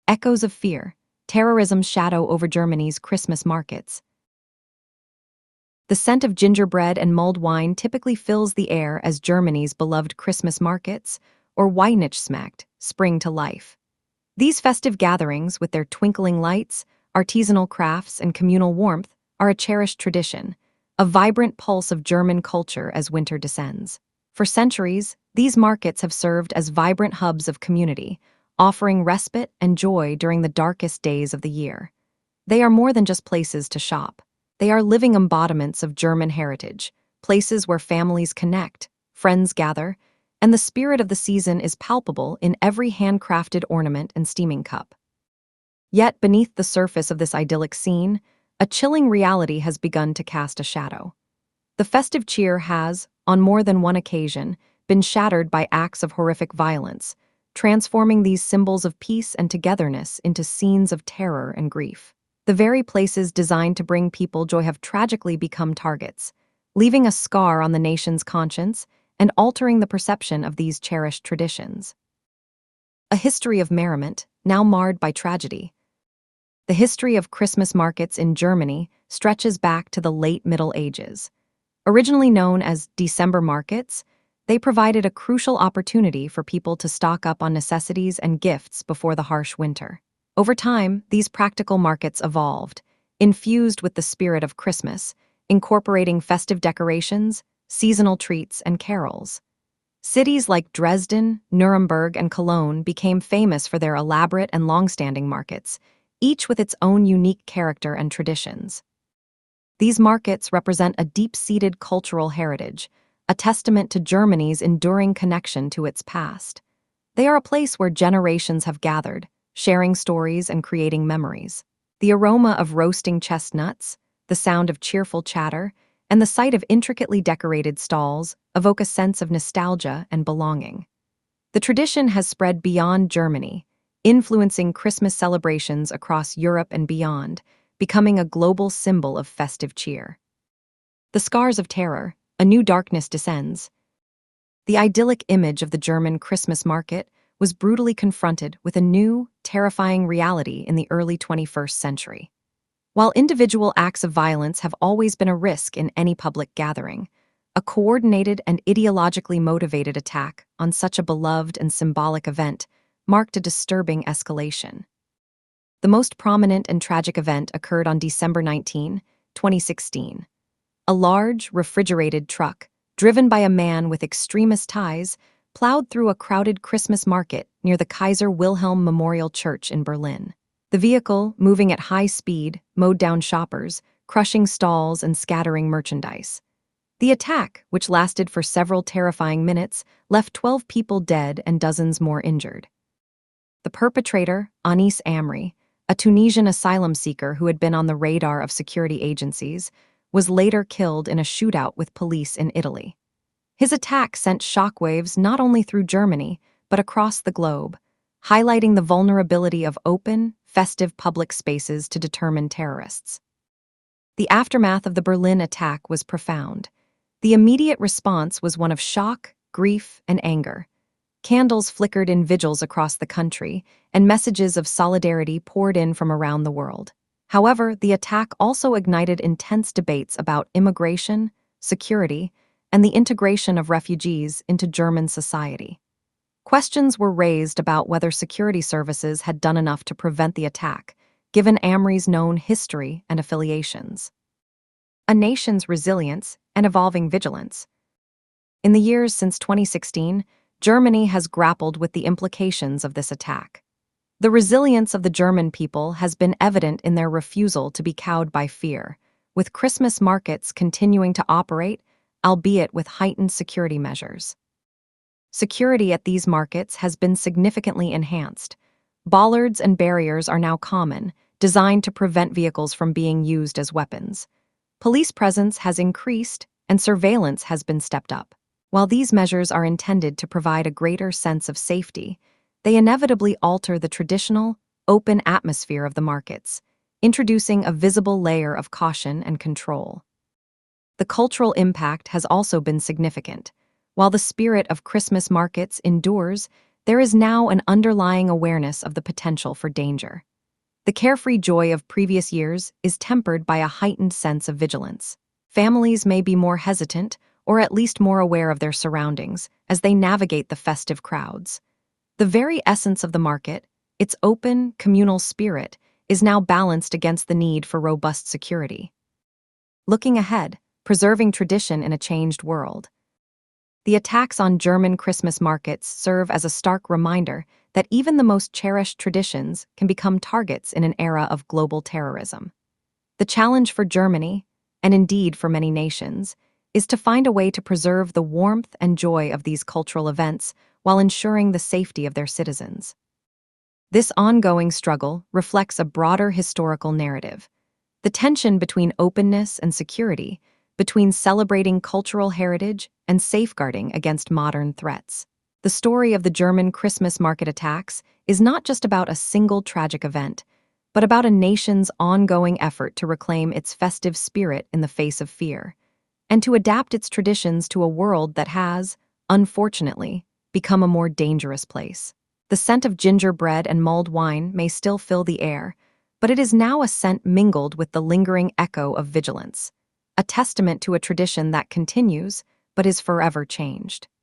Echoes of fear, terrorism's shadow over Germany's Christmas markets. The scent of gingerbread and mulled wine typically fills the air as Germany's beloved Christmas markets, or Weihnachtsmarkt, spring to life. These festive gatherings, with their twinkling lights, artisanal crafts, and communal warmth, are a cherished tradition, a vibrant pulse of German culture as winter descends. For centuries, these markets have served as vibrant hubs of community, offering respite and joy during the darkest days of the year. They are more than just places to shop. They are living embodiments of German heritage, places where families connect, friends gather, and the spirit of the season is palpable in every handcrafted ornament and steaming cup. Yet, beneath the surface of this idyllic scene, a chilling reality has begun to cast a shadow. The festive cheer has, on more than one occasion, been shattered by acts of horrific violence, transforming these symbols of peace and togetherness into scenes of terror and grief. The very places designed to bring people joy have tragically become targets, leaving a scar on the nation's conscience and altering the perception of these cherished traditions. A history of merriment, now marred by tragedy. The history of Christmas markets in Germany stretches back to the late Middle Ages. Originally known as December markets, they provided a crucial opportunity for people to stock up on necessities and gifts before the harsh winter. Over time, these practical markets evolved, infused with the spirit of Christmas, incorporating festive decorations, seasonal treats, and carols. Cities like Dresden, Nuremberg, and Cologne became famous for their elaborate and long-standing markets, each with its own unique character and traditions. These markets represent a deep-seated cultural heritage, a testament to Germany's enduring connection to its past. They are a place where generations have gathered, sharing stories and creating memories. The aroma of roasting chestnuts, the sound of cheerful chatter, and the sight of intricately decorated stalls evoke a sense of nostalgia and belonging. The tradition has spread beyond Germany, influencing Christmas celebrations across Europe and beyond, becoming a global symbol of festive cheer. The scars of terror, a new darkness descends. The idyllic image of the German Christmas market was brutally confronted with a new, terrifying reality in the early 21st century. While individual acts of violence have always been a risk in any public gathering, a coordinated and ideologically motivated attack on such a beloved and symbolic event marked a disturbing escalation. The most prominent and tragic event occurred on December 19, 2016. A large, refrigerated truck, driven by a man with extremist ties, plowed through a crowded Christmas market near the Kaiser Wilhelm Memorial Church in Berlin. The vehicle, moving at high speed, mowed down shoppers, crushing stalls and scattering merchandise. The attack, which lasted for several terrifying minutes, left 12 people dead and dozens more injured. The perpetrator, Anis Amri, a Tunisian asylum seeker who had been on the radar of security agencies, was later killed in a shootout with police in Italy. His attack sent shockwaves not only through Germany, but across the globe, highlighting the vulnerability of open, festive public spaces to determine terrorists. The aftermath of the Berlin attack was profound. The immediate response was one of shock, grief, and anger. Candles flickered in vigils across the country, and messages of solidarity poured in from around the world. However, the attack also ignited intense debates about immigration, security, and the integration of refugees into German society. Questions were raised about whether security services had done enough to prevent the attack, given Amri's known history and affiliations. A nation's resilience and evolving vigilance. In the years since 2016, Germany has grappled with the implications of this attack. The resilience of the German people has been evident in their refusal to be cowed by fear, with Christmas markets continuing to operate, albeit with heightened security measures. Security at these markets has been significantly enhanced. Bollards and barriers are now common, designed to prevent vehicles from being used as weapons. Police presence has increased, and surveillance has been stepped up. While these measures are intended to provide a greater sense of safety, they inevitably alter the traditional, open atmosphere of the markets, introducing a visible layer of caution and control. The cultural impact has also been significant. While the spirit of Christmas markets endures, there is now an underlying awareness of the potential for danger. The carefree joy of previous years is tempered by a heightened sense of vigilance. Families may be more hesitant, or at least more aware of their surroundings, as they navigate the festive crowds. The very essence of the market, its open, communal spirit, is now balanced against the need for robust security. Looking ahead, preserving tradition in a changed world. The attacks on German Christmas markets serve as a stark reminder that even the most cherished traditions can become targets in an era of global terrorism. The challenge for Germany, and indeed for many nations, is to find a way to preserve the warmth and joy of these cultural events while ensuring the safety of their citizens. This ongoing struggle reflects a broader historical narrative. The tension between openness and security, between celebrating cultural heritage and safeguarding against modern threats. The story of the German Christmas market attacks is not just about a single tragic event, but about a nation's ongoing effort to reclaim its festive spirit in the face of fear, and to adapt its traditions to a world that has, unfortunately, become a more dangerous place. The scent of gingerbread and mulled wine may still fill the air, but it is now a scent mingled with the lingering echo of vigilance, a testament to a tradition that continues, but is forever changed.